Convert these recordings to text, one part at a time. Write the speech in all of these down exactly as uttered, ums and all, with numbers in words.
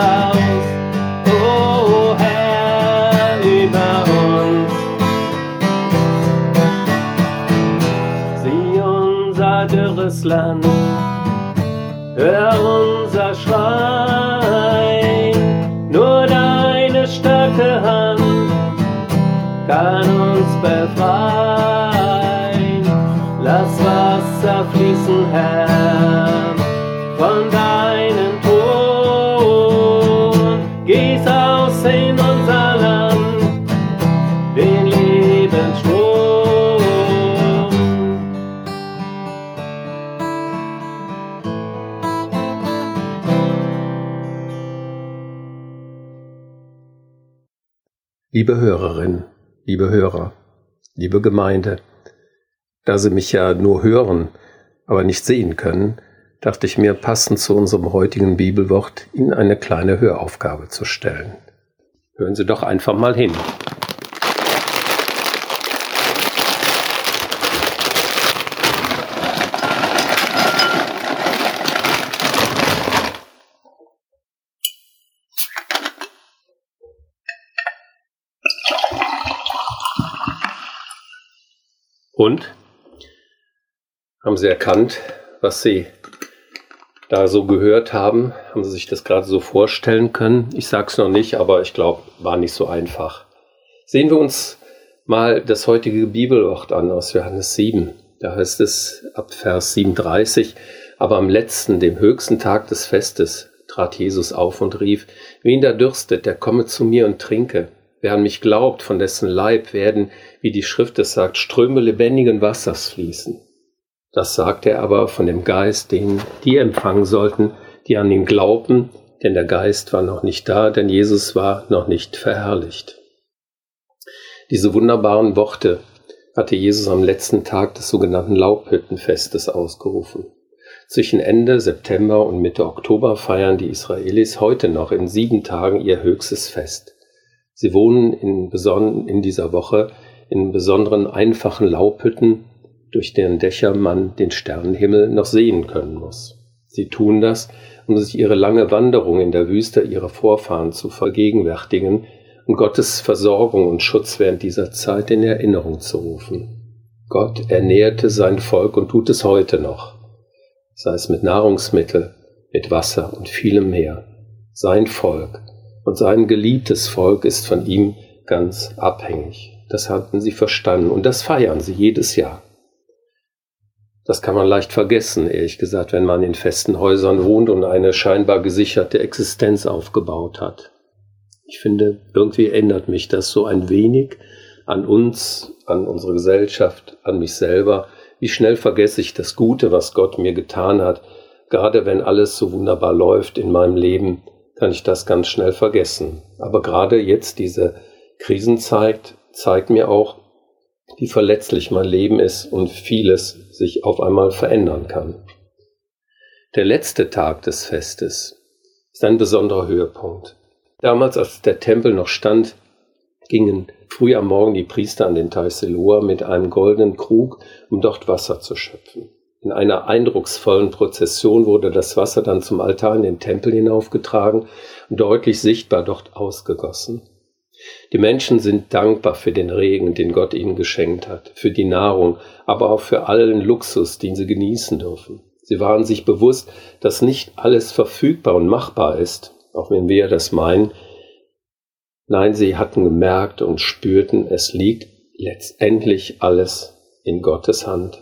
aus, o Herr, über uns. Sieh unser dürres Land, hör unser Schrei, nur deine starke Hand kann uns befreien. Lass Wasser fließen, Herr, von deinen Toren. Gieß aus in unser Land den Lebensstrom. Liebe Hörerin, liebe Hörer, liebe Gemeinde, da Sie mich ja nur hören, aber nicht sehen können, dachte ich mir, passend zu unserem heutigen Bibelwort, Ihnen eine kleine Höraufgabe zu stellen. Hören Sie doch einfach mal hin. Und? Haben Sie erkannt, was Sie da so gehört haben? Haben Sie sich das gerade so vorstellen können? Ich sage es noch nicht, aber ich glaube, war nicht so einfach. Sehen wir uns mal das heutige Bibelwort an aus Johannes sieben. Da heißt es ab Vers siebenunddreißig, aber am letzten, dem höchsten Tag des Festes, trat Jesus auf und rief, wen da dürstet, der komme zu mir und trinke. Wer an mich glaubt, von dessen Leib werden, wie die Schrift es sagt, Ströme lebendigen Wassers fließen. Das sagt er aber von dem Geist, den die empfangen sollten, die an ihn glaubten, denn der Geist war noch nicht da, denn Jesus war noch nicht verherrlicht. Diese wunderbaren Worte hatte Jesus am letzten Tag des sogenannten Laubhüttenfestes ausgerufen. Zwischen Ende September und Mitte Oktober feiern die Israelis heute noch in sieben Tagen ihr höchstes Fest. Sie wohnen in, beson- in dieser Woche in besonderen einfachen Laubhütten, durch deren Dächer man den Sternenhimmel noch sehen können muss. Sie tun das, um sich ihre lange Wanderung in der Wüste ihrer Vorfahren zu vergegenwärtigen und Gottes Versorgung und Schutz während dieser Zeit in Erinnerung zu rufen. Gott ernährte sein Volk und tut es heute noch, sei es mit Nahrungsmittel, mit Wasser und vielem mehr. Sein Volk und sein geliebtes Volk ist von ihm ganz abhängig. Das hatten sie verstanden und das feiern sie jedes Jahr. Das kann man leicht vergessen, ehrlich gesagt, wenn man in festen Häusern wohnt und eine scheinbar gesicherte Existenz aufgebaut hat. Ich finde, irgendwie erinnert mich das so ein wenig an uns, an unsere Gesellschaft, an mich selber. Wie schnell vergesse ich das Gute, was Gott mir getan hat. Gerade wenn alles so wunderbar läuft in meinem Leben, kann ich das ganz schnell vergessen. Aber gerade jetzt diese Krisenzeit zeigt mir auch, wie verletzlich mein Leben ist und vieles sich auf einmal verändern kann. Der letzte Tag des Festes ist ein besonderer Höhepunkt. Damals, als der Tempel noch stand, gingen früh am Morgen die Priester an den Teich Siloa mit einem goldenen Krug, um dort Wasser zu schöpfen. In einer eindrucksvollen Prozession wurde das Wasser dann zum Altar in den Tempel hinaufgetragen und deutlich sichtbar dort ausgegossen. Die Menschen sind dankbar für den Regen, den Gott ihnen geschenkt hat, für die Nahrung, aber auch für allen Luxus, den sie genießen dürfen. Sie waren sich bewusst, dass nicht alles verfügbar und machbar ist, auch wenn wir das meinen. Nein, sie hatten gemerkt und spürten, es liegt letztendlich alles in Gottes Hand.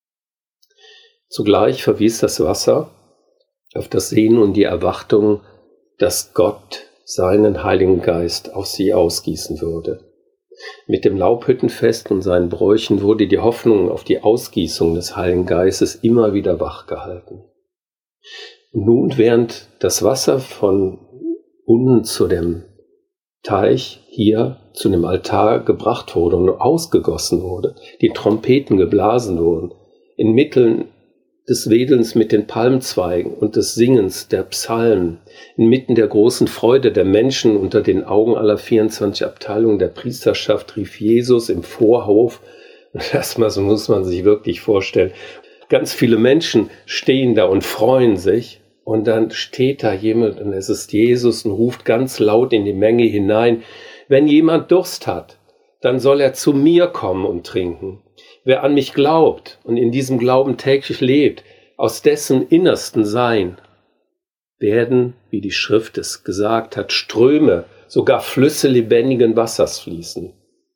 Zugleich verwies das Wasser auf das Sehen und die Erwartung, dass Gott seinen Heiligen Geist auf sie ausgießen würde. Mit dem Laubhüttenfest und seinen Bräuchen wurde die Hoffnung auf die Ausgießung des Heiligen Geistes immer wieder wachgehalten. Und nun, während das Wasser von unten zu dem Teich hier zu dem Altar gebracht wurde und ausgegossen wurde, die Trompeten geblasen wurden, inmitten des Wedelns mit den Palmzweigen und des Singens der Psalmen, inmitten der großen Freude der Menschen unter den Augen aller vierundzwanzig Abteilungen der Priesterschaft rief Jesus im Vorhof, und das muss man sich wirklich vorstellen, ganz viele Menschen stehen da und freuen sich, Und dann steht da jemand und es ist Jesus und ruft ganz laut in die Menge hinein, wenn jemand Durst hat, dann soll er zu mir kommen und trinken. Wer an mich glaubt und in diesem Glauben täglich lebt, aus dessen innersten Sein werden, wie die Schrift es gesagt hat, Ströme, sogar Flüsse lebendigen Wassers fließen.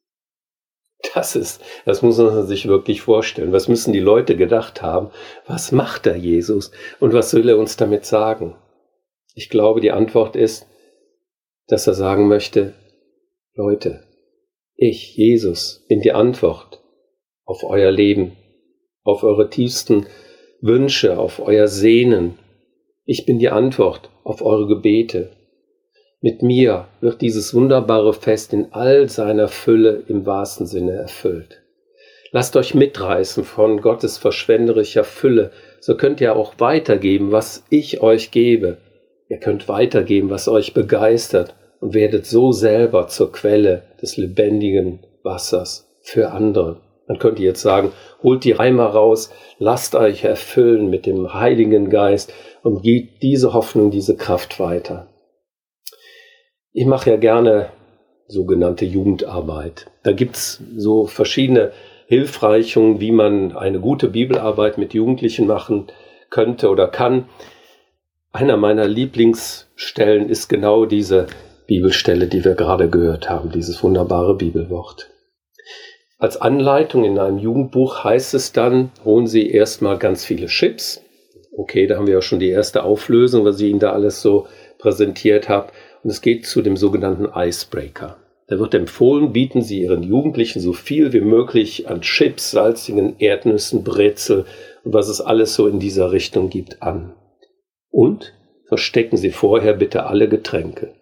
Das ist, das muss man sich wirklich vorstellen. Was müssen die Leute gedacht haben? Was macht da Jesus? Und was will er uns damit sagen? Ich glaube, die Antwort ist, dass er sagen möchte, Leute, ich, Jesus, bin die Antwort auf euer Leben, auf eure tiefsten Wünsche, auf euer Sehnen. Ich bin die Antwort auf eure Gebete. Mit mir wird dieses wunderbare Fest in all seiner Fülle im wahrsten Sinne erfüllt. Lasst euch mitreißen von Gottes verschwenderischer Fülle, so könnt ihr auch weitergeben, was ich euch gebe. Ihr könnt weitergeben, was euch begeistert und werdet so selber zur Quelle des lebendigen Wassers für andere. Man könnte jetzt sagen, holt die Eimer raus, lasst euch erfüllen mit dem Heiligen Geist und gebt diese Hoffnung, diese Kraft weiter. Ich mache ja gerne sogenannte Jugendarbeit. Da gibt's so verschiedene Hilfreichungen, wie man eine gute Bibelarbeit mit Jugendlichen machen könnte oder kann. Einer meiner Lieblingsstellen ist genau diese Bibelstelle, die wir gerade gehört haben, dieses wunderbare Bibelwort. Als Anleitung in einem Jugendbuch heißt es dann, holen Sie erstmal ganz viele Chips. Okay, da haben wir ja schon die erste Auflösung, was ich Ihnen da alles so präsentiert habe. Und es geht zu dem sogenannten Icebreaker. Da wird empfohlen, bieten Sie Ihren Jugendlichen so viel wie möglich an Chips, salzigen Erdnüssen, Brezel und was es alles so in dieser Richtung gibt an. Und verstecken Sie vorher bitte alle Getränke.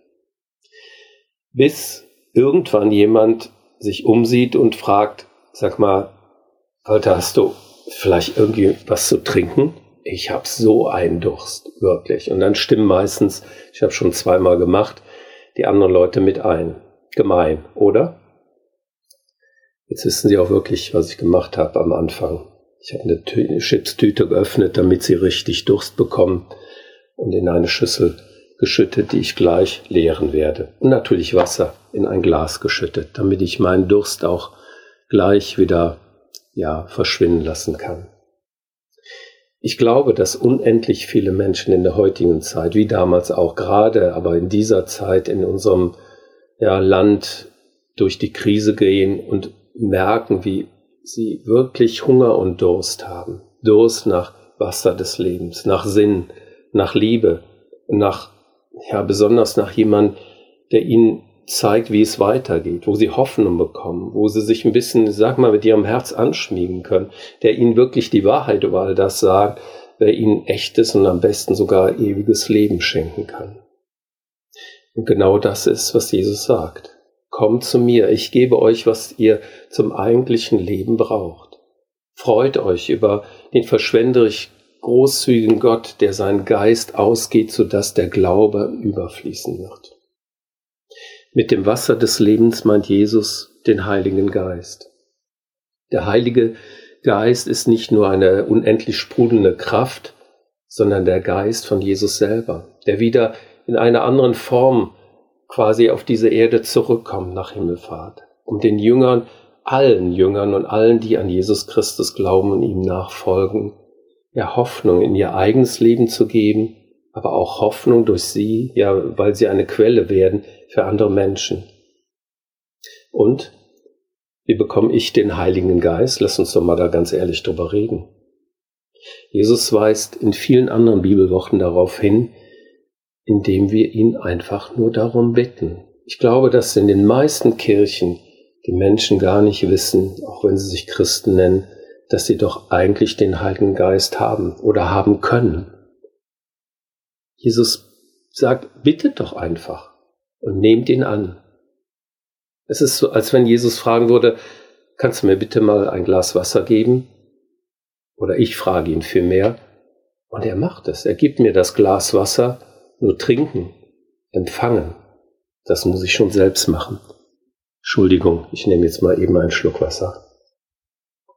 Bis irgendwann jemand sich umsieht und fragt, sag mal, Walter, hast du vielleicht irgendwie was zu trinken? Ich habe so einen Durst, wirklich. Und dann stimmen meistens, ich habe schon zweimal gemacht, die anderen Leute mit ein. Gemein, oder? Jetzt wissen Sie auch wirklich, was ich gemacht habe am Anfang. Ich habe eine Tü- Chipstüte geöffnet, damit Sie richtig Durst bekommen und in eine Schüssel geschüttet, die ich gleich leeren werde. Und natürlich Wasser in ein Glas geschüttet, damit ich meinen Durst auch gleich wieder ja, verschwinden lassen kann. Ich glaube, dass unendlich viele Menschen in der heutigen Zeit, wie damals auch gerade, aber in dieser Zeit in unserem ja, Land durch die Krise gehen und merken, wie sie wirklich Hunger und Durst haben. Durst nach Wasser des Lebens, nach Sinn, nach Liebe, nach, ja, besonders nach jemandem, der ihnen zeigt, wie es weitergeht, wo sie Hoffnung bekommen, wo sie sich ein bisschen, sag mal, mit ihrem Herz anschmiegen können, der ihnen wirklich die Wahrheit über all das sagt, wer ihnen echtes und am besten sogar ewiges Leben schenken kann. Und genau das ist, was Jesus sagt. Kommt zu mir, ich gebe euch, was ihr zum eigentlichen Leben braucht. Freut euch über den verschwenderisch großzügigen Gott, der seinen Geist ausgeht, sodass der Glaube überfließen wird. Mit dem Wasser des Lebens meint Jesus den Heiligen Geist. Der Heilige Geist ist nicht nur eine unendlich sprudelnde Kraft, sondern der Geist von Jesus selber, der wieder in einer anderen Form quasi auf diese Erde zurückkommt nach Himmelfahrt, um den Jüngern, allen Jüngern und allen, die an Jesus Christus glauben und ihm nachfolgen, ja Hoffnung in ihr eigenes Leben zu geben, aber auch Hoffnung durch sie, ja, weil sie eine Quelle werden für andere Menschen. Und wie bekomme ich den Heiligen Geist? Lass uns doch mal da ganz ehrlich drüber reden. Jesus weist in vielen anderen Bibelworten darauf hin, indem wir ihn einfach nur darum bitten. Ich glaube, dass in den meisten Kirchen die Menschen gar nicht wissen, auch wenn sie sich Christen nennen, dass sie doch eigentlich den Heiligen Geist haben oder haben können. Jesus sagt, bittet doch einfach und nehmt ihn an. Es ist so, als wenn Jesus fragen würde, kannst du mir bitte mal ein Glas Wasser geben? Oder ich frage ihn vielmehr. Und er macht es. Er gibt mir das Glas Wasser, nur trinken, empfangen. Das muss ich schon selbst machen. Entschuldigung, ich nehme jetzt mal eben einen Schluck Wasser.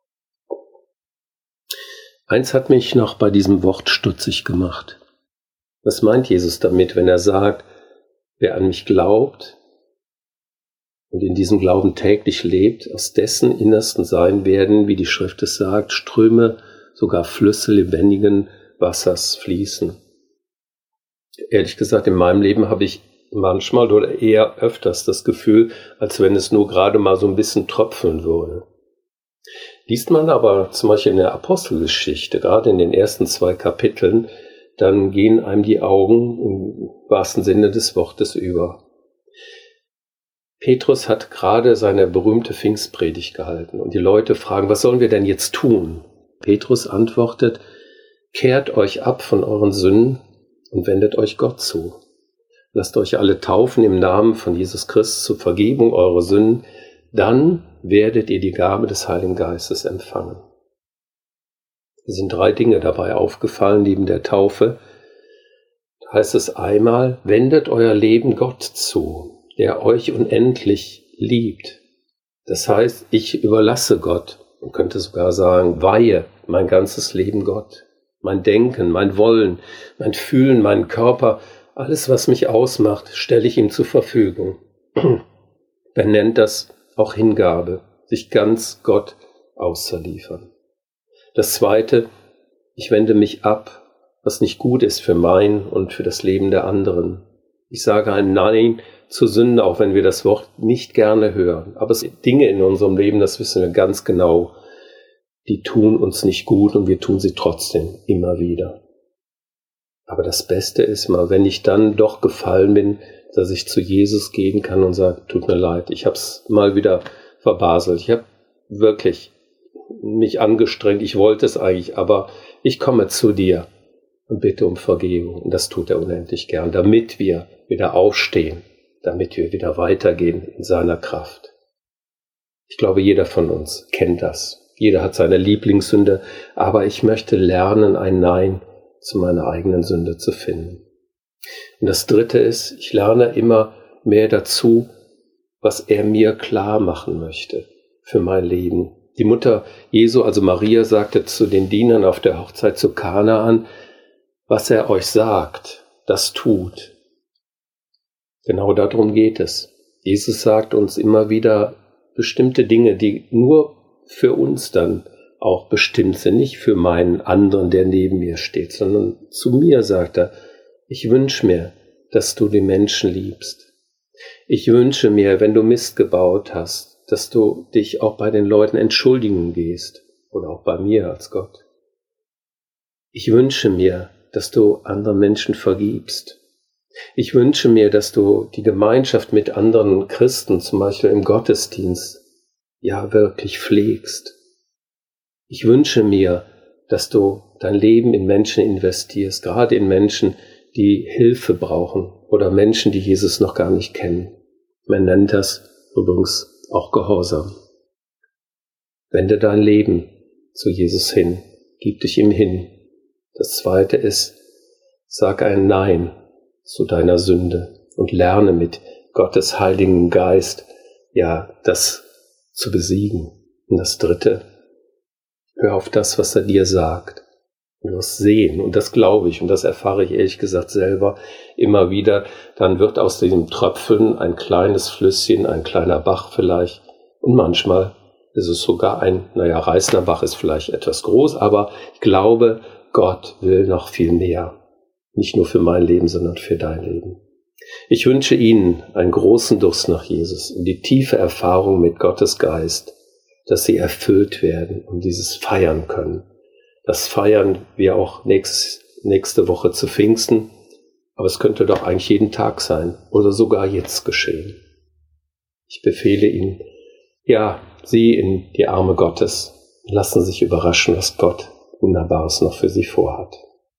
Eins hat mich noch bei diesem Wort stutzig gemacht. Was meint Jesus damit, wenn er sagt, wer an mich glaubt und in diesem Glauben täglich lebt, aus dessen Innersten sein werden, wie die Schrift es sagt, Ströme, sogar Flüsse lebendigen Wassers fließen. Ehrlich gesagt, in meinem Leben habe ich manchmal oder eher öfters das Gefühl, als wenn es nur gerade mal so ein bisschen tröpfeln würde. Liest man aber zum Beispiel in der Apostelgeschichte, gerade in den ersten zwei Kapiteln, dann gehen einem die Augen im wahrsten Sinne des Wortes über. Petrus hat gerade seine berühmte Pfingstpredigt gehalten und die Leute fragen, was sollen wir denn jetzt tun? Petrus antwortet, kehrt euch ab von euren Sünden und wendet euch Gott zu. Lasst euch alle taufen im Namen von Jesus Christus zur Vergebung eurer Sünden, dann werdet ihr die Gabe des Heiligen Geistes empfangen. Es sind drei Dinge dabei aufgefallen neben der Taufe. Da heißt es einmal, wendet euer Leben Gott zu, der euch unendlich liebt. Das heißt, ich überlasse Gott, man könnte sogar sagen, weihe mein ganzes Leben Gott. Mein Denken, mein Wollen, mein Fühlen, mein Körper, alles, was mich ausmacht, stelle ich ihm zur Verfügung. Er nennt das auch Hingabe, sich ganz Gott auszuliefern. Das Zweite, ich wende mich ab, was nicht gut ist für mein und für das Leben der anderen. Ich sage ein Nein zur Sünde, auch wenn wir das Wort nicht gerne hören. Aber es sind Dinge in unserem Leben, das wissen wir ganz genau, die tun uns nicht gut und wir tun sie trotzdem immer wieder. Aber das Beste ist mal, wenn ich dann doch gefallen bin, dass ich zu Jesus gehen kann und sage, tut mir leid, ich habe es mal wieder verbaselt. Ich habe wirklich mich angestrengt, ich wollte es eigentlich, aber ich komme zu dir und bitte um Vergebung. Und das tut er unendlich gern, damit wir wieder aufstehen, damit wir wieder weitergehen in seiner Kraft. Ich glaube, jeder von uns kennt das. Jeder hat seine Lieblingssünde, aber ich möchte lernen, ein Nein zu meiner eigenen Sünde zu finden. Und das Dritte ist, ich lerne immer mehr dazu, was er mir klar machen möchte für mein Leben. Die Mutter Jesu, also Maria, sagte zu den Dienern auf der Hochzeit zu Kanaan, was er euch sagt, das tut. Genau darum geht es. Jesus sagt uns immer wieder bestimmte Dinge, die nur für uns dann auch bestimmt sind, nicht für meinen anderen, der neben mir steht, sondern zu mir sagt er, ich wünsche mir, dass du die Menschen liebst. Ich wünsche mir, wenn du Mist gebaut hast, dass du dich auch bei den Leuten entschuldigen gehst oder auch bei mir als Gott. Ich wünsche mir, dass du anderen Menschen vergibst. Ich wünsche mir, dass du die Gemeinschaft mit anderen Christen, zum Beispiel im Gottesdienst, ja wirklich pflegst. Ich wünsche mir, dass du dein Leben in Menschen investierst, gerade in Menschen, die Hilfe brauchen oder Menschen, die Jesus noch gar nicht kennen. Man nennt das übrigens auch Gehorsam. Wende dein Leben zu Jesus hin, gib dich ihm hin. Das Zweite ist, sag ein Nein zu deiner Sünde und lerne mit Gottes Heiligen Geist, ja, das zu besiegen. Und das Dritte, hör auf das, was er dir sagt. Du wirst sehen, und das glaube ich, und das erfahre ich ehrlich gesagt selber immer wieder, dann wird aus diesem Tröpfeln ein kleines Flüsschen, ein kleiner Bach vielleicht, und manchmal ist es sogar ein, naja, reißender Bach ist vielleicht etwas groß, aber ich glaube, Gott will noch viel mehr. Nicht nur für mein Leben, sondern für dein Leben. Ich wünsche Ihnen einen großen Durst nach Jesus und die tiefe Erfahrung mit Gottes Geist, dass Sie erfüllt werden und dieses feiern können. Das feiern wir auch nächst, nächste Woche zu Pfingsten, aber es könnte doch eigentlich jeden Tag sein oder sogar jetzt geschehen. Ich befehle Ihnen, ja, Sie in die Arme Gottes. Lassen Sie sich überraschen, was Gott Wunderbares noch für Sie vorhat.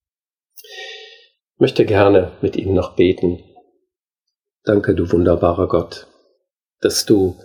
Ich möchte gerne mit Ihnen noch beten. Danke, du wunderbarer Gott, dass du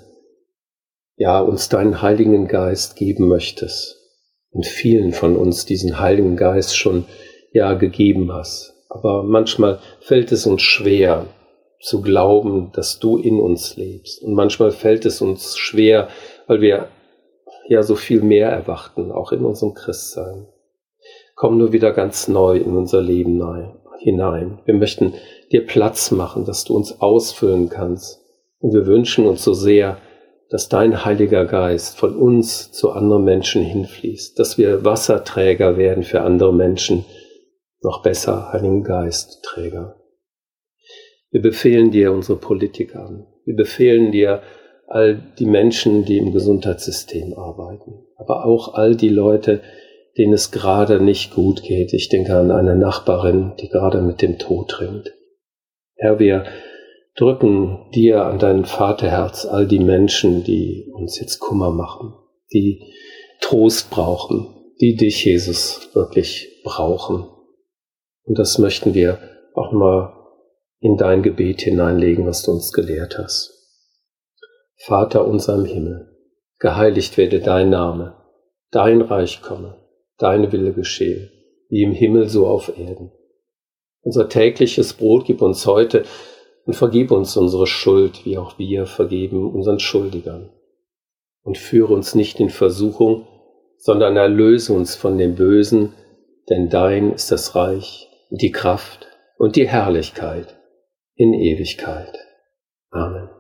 ja uns deinen Heiligen Geist geben möchtest und vielen von uns diesen Heiligen Geist schon ja gegeben hast. Aber manchmal fällt es uns schwer zu glauben, dass du in uns lebst. Und manchmal fällt es uns schwer, weil wir ja so viel mehr erwarten, auch in unserem Christsein. Komm nur wieder ganz neu in unser Leben hinein. Wir möchten dir Platz machen, dass du uns ausfüllen kannst. Und wir wünschen uns so sehr, dass dein Heiliger Geist von uns zu anderen Menschen hinfließt, dass wir Wasserträger werden für andere Menschen, noch besser Heiligen Geistträger. Wir befehlen dir unsere Politiker an. Wir befehlen dir all die Menschen, die im Gesundheitssystem arbeiten, aber auch all die Leute, denen es gerade nicht gut geht. Ich denke an eine Nachbarin, die gerade mit dem Tod ringt. Herr, wir drücken dir an dein Vaterherz all die Menschen, die uns jetzt Kummer machen, die Trost brauchen, die dich, Jesus, wirklich brauchen. Und das möchten wir auch mal in dein Gebet hineinlegen, was du uns gelehrt hast. Vater unser im Himmel, geheiligt werde dein Name, dein Reich komme, dein Wille geschehe, wie im Himmel so auf Erden. Unser tägliches Brot gib uns heute und vergib uns unsere Schuld, wie auch wir vergeben unseren Schuldigern. Und führe uns nicht in Versuchung, sondern erlöse uns von dem Bösen, denn dein ist das Reich, die Kraft und die Herrlichkeit in Ewigkeit. Amen.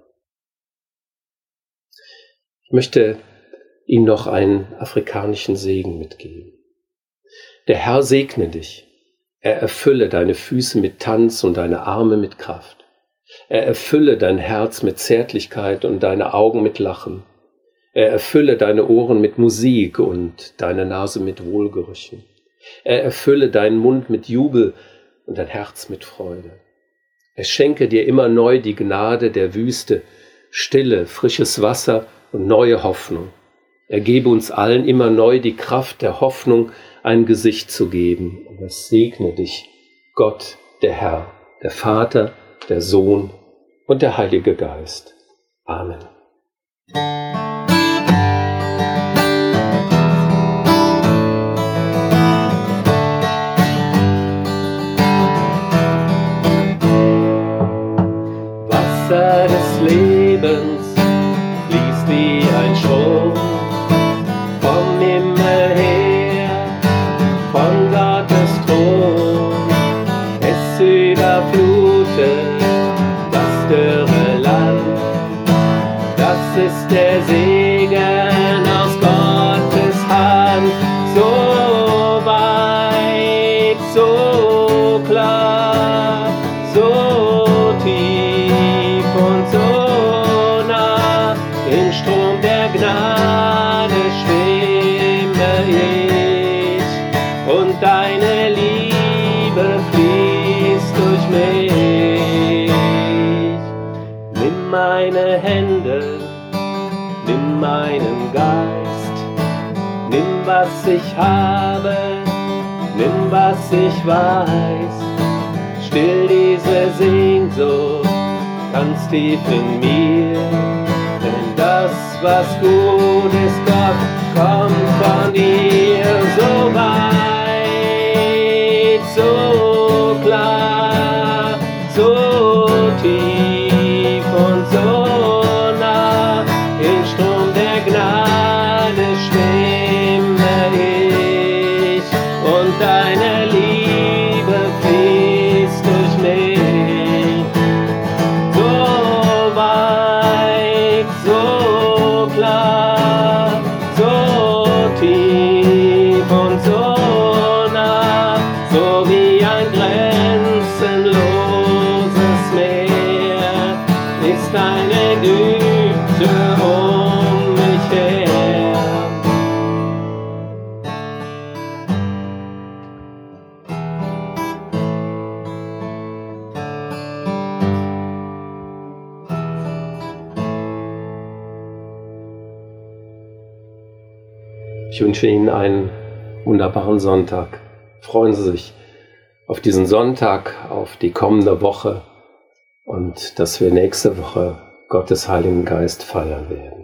Ich möchte Ihnen noch einen afrikanischen Segen mitgeben. Der Herr segne dich. Er erfülle deine Füße mit Tanz und deine Arme mit Kraft. Er erfülle dein Herz mit Zärtlichkeit und deine Augen mit Lachen. Er erfülle deine Ohren mit Musik und deine Nase mit Wohlgerüchen. Er erfülle deinen Mund mit Jubel und dein Herz mit Freude. Er schenke dir immer neu die Gnade der Wüste, Stille, frisches Wasser und neue Hoffnung. Er gebe uns allen immer neu die Kraft der Hoffnung, ein Gesicht zu geben. Und es segne dich, Gott, der Herr, der Vater, der Sohn und der Heilige Geist. Amen. Wasser des Lebens fließt wie ein Strom vom Himmel her, von Gottes Thron. Es überflutet das dürre Land. Das ist der Segen aus Gottes Hand. So weit, so klar, so tief und so nah, im Strom der Gnade schwimme ich und deine Liebe fließt durch mich. Nimm meine Hände, nimm meinen Geist, nimm was ich habe, nimm was ich weiß, still diese Sehnsucht ganz tief in mir, denn das, was gut ist, Gott, kommt von dir. So weit, so klar, so tief und so nah, im Strom der Gnade schwimme ich und deine Liebe fließt durch mich. So weit, so klar, so tief und so nah, so wie ein grenzenloses Meer ist deine Güte um mich her. Ich wünsche Ihnen einen wunderbaren Sonntag. Freuen Sie sich auf diesen Sonntag, auf die kommende Woche und dass wir nächste Woche Gottes Heiligen Geist feiern werden.